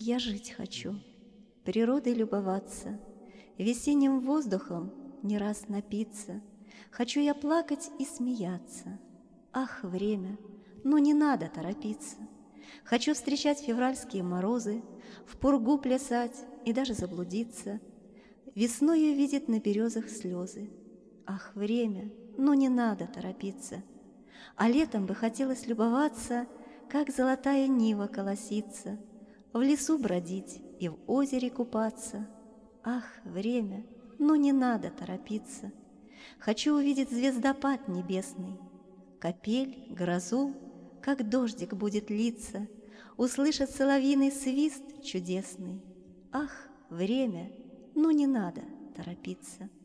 Я жить хочу, природой любоваться, весенним воздухом не раз напиться. Хочу я плакать и смеяться. Ах, время, ну не надо торопиться. Хочу встречать февральские морозы, в пургу плясать и даже заблудиться. Весною видит на березах слезы. Ах, время, ну не надо торопиться. А летом бы хотелось любоваться, как золотая нива колосится, в лесу бродить и в озере купаться. Ах, время, ну не надо торопиться. Хочу увидеть звездопад небесный, капель, грозу, как дождик будет литься, услышать соловьиный свист чудесный. Ах, время, ну не надо торопиться.